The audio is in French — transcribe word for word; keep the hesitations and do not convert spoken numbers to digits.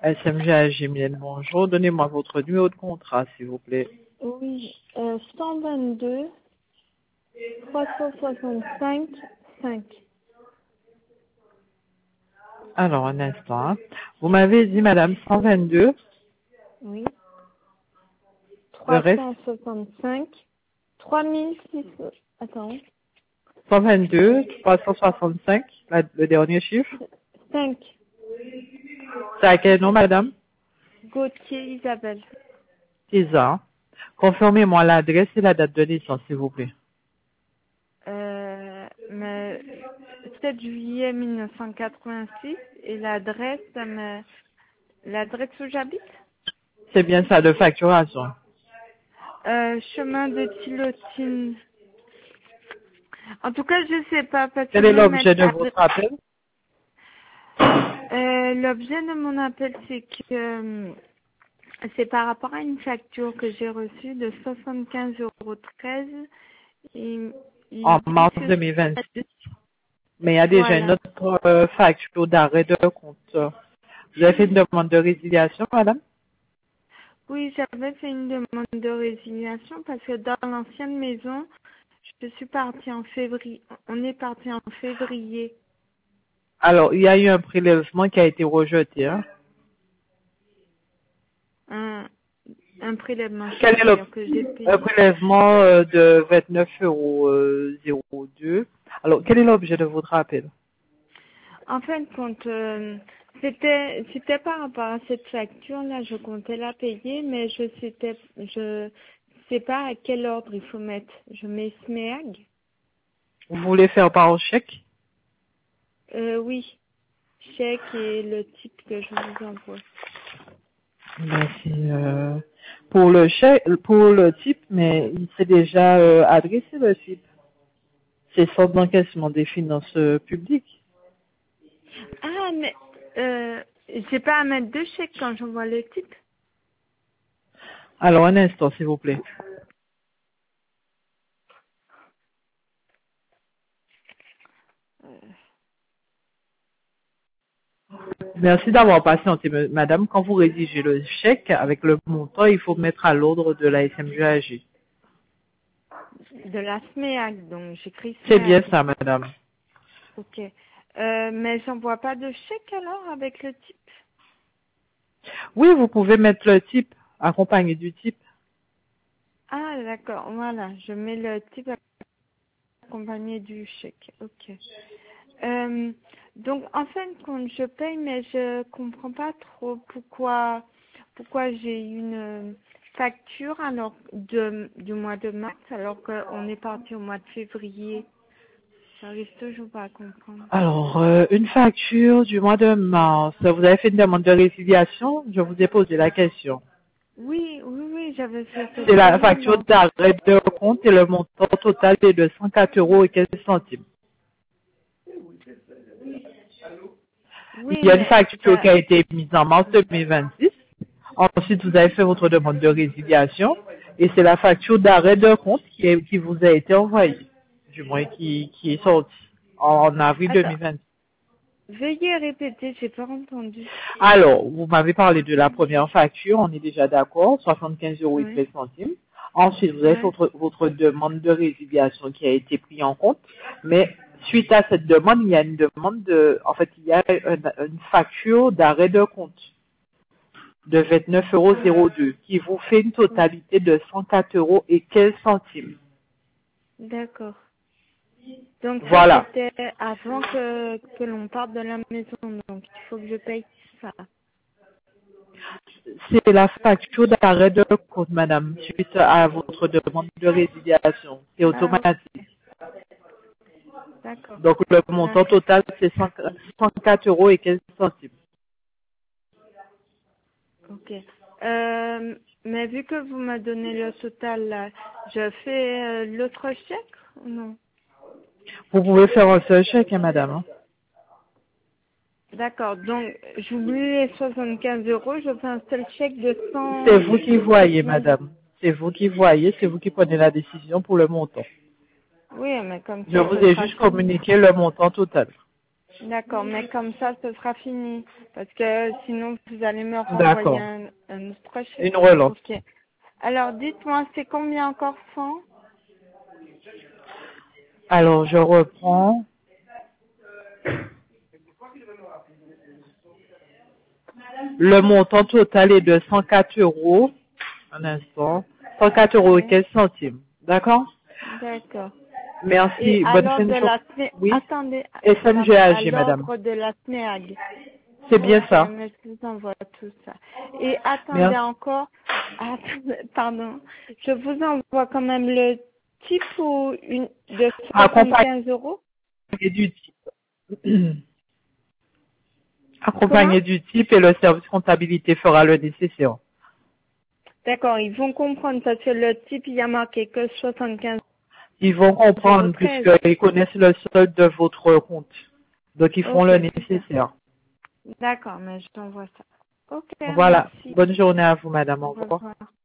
S M G A G Mylène, bonjour. Donnez-moi votre numéro de contrat, s'il vous plaît. Oui, euh, cent vingt-deux, trois cent soixante-cinq, cinq. Alors, un instant. Hein. Vous m'avez dit, madame, cent vingt-deux. Oui. Le reste, trois cent soixante-cinq, trois mille six cents. Attends. cent vingt-deux, trois cent soixante-cinq, la- le dernier chiffre. cinq. C'est à quel nom, madame? Gauthier Isabelle. C'est ça. Confirmez-moi l'adresse et la date de naissance, s'il vous plaît. Euh, mais sept juillet mille neuf cent quatre-vingt-six et l'adresse, euh, l'adresse où j'habite? C'est bien ça, de facturation. Euh, chemin de Tilotine. En tout cas, je sais pas parce que Quel est même l'objet mettre de votre appel? euh, l'objet de mon appel, c'est que euh, c'est par rapport à une facture que j'ai reçue de soixante-quinze euros treize. Et En il dit mars que deux mille vingt-six. Mais il y a déjà une voilà. autre euh, facture d'arrêt de compte. Vous avez fait une demande de résiliation, madame? Oui, j'avais fait une demande de résiliation parce que dans l'ancienne maison, je suis partie en février. On est parti en février. Alors, il y a eu un prélèvement qui a été rejeté. Hein. Un, un prélèvement, Quel est le c'est-à-dire que j'ai un payé. prélèvement euh, de vingt-neuf euros zéro deux? Alors, quel est l'objet de votre appel? En fin de compte, euh, c'était c'était par rapport à cette facture-là, je comptais la payer, mais je sais je sais pas à quel ordre il faut mettre. Je mets SMEAG. Vous voulez faire par chèque? Euh, oui, chèque et le type que je vous envoie. Ben, c'est, euh, pour le chèque, pour le type, mais il s'est déjà euh, adressé le type. C'est centre d'encaissement des finances euh, publiques. Ah, mais euh, j'ai pas à mettre deux chèques quand j'envoie le type. Alors, un instant, s'il vous plaît. Merci d'avoir patienté, me- madame. Quand vous rédigez le chèque avec le montant, il faut mettre à l'ordre de la S M G A G. De la SMEAG, donc j'écris C'est bien SMEAG. ça, madame. Ok. Euh, mais j'envoie pas de chèque alors avec le type. Oui, vous pouvez mettre le type, accompagné du type. Ah, d'accord, voilà, je mets le type accompagné du chèque. Ok. Euh, donc, en fin de compte, je paye, mais je comprends pas trop pourquoi, pourquoi j'ai une facture alors de, du mois de mars alors qu'on est parti au mois de février. J'arrive toujours pas à comprendre. Alors, euh, une facture du mois de mars. Vous avez fait une demande de résiliation? Je vous ai posé la question. Oui, oui, oui, j'avais fait cette C'est la facture demande. d'arrêt de compte et le montant total est de cent quatre euros et quinze centimes. Oui, Il y a une mais facture qui ça, a été mise en mars deux mille vingt-six. Ensuite, vous avez fait votre demande de résiliation et c'est la facture d'arrêt de compte qui, est- qui vous a été envoyée, du moins qui, qui est sortie en avril attends, deux mille vingt. veuillez répéter, j'ai pas entendu. Alors, vous m'avez parlé de la première facture, on est déjà d'accord, soixante-quinze euros et Oui, treize centimes. Ensuite, vous avez fait ouais. votre, votre demande de résiliation qui a été prise en compte, mais suite à cette demande, il y a une demande de, en fait, il y a une, une facture d'arrêt de compte de vingt-neuf euros Ah, deux qui vous fait une oui, totalité de cent quatre euros et quinze centimes. d'accord. Donc ça, Voilà. c'était avant que, que l'on parte de la maison, donc il faut que je paye ça. C'est la facture d'arrêt de compte, madame, suite à votre demande de résiliation. C'est Ah, automatique. ok, d'accord. Donc le montant D'accord. total, c'est cent quatre euros et quinze centimes. Ok. Euh, mais vu que vous m'avez donné le total là, je fais euh, l'autre chèque ou non? Vous pouvez faire un seul chèque, hein, madame. hein. D'accord. Donc j'oublie les soixante-quinze euros, je fais un seul chèque de C'est cent vous qui de voyez, quatre-vingt-dix. madame. C'est vous qui voyez, c'est vous qui prenez la décision pour le montant. Oui, mais comme Je ça, vous ce ai sera juste comme ça. communiqué le montant total. D'accord, mais comme ça, ce sera fini. Parce que sinon, vous allez me D'accord. renvoyer un, un autre chèque. Une relance. Ok. Alors, dites-moi, c'est combien encore cent? Alors, je reprends. Le montant total est de cent quatre euros. Un instant. cent quatre euros et Oui. quinze centimes. D'accord? D'accord. Et Merci. Bonne alors fin de de journée. la S N E A G, Oui. attendez, pardon, à S N G A G, madame. l'ordre de la S N E A G. C'est bien Ok, ça. mais je vous envoie tout ça. Et attendez Merci. encore, attendez, pardon, je vous envoie quand même le type ou une de Accompagné soixante-quinze euros. du type. Comment? Accompagné du type et le service comptabilité fera le nécessaire. D'accord, ils vont comprendre parce que le type, il y a marqué que soixante-quinze Ils vont euros comprendre treize. puisqu'ils connaissent le solde de votre compte. Donc, ils font Ok, le super. nécessaire. D'accord, mais je t'envoie ça. Ok, Voilà. merci. Bonne journée à vous, madame. Au Au revoir. revoir.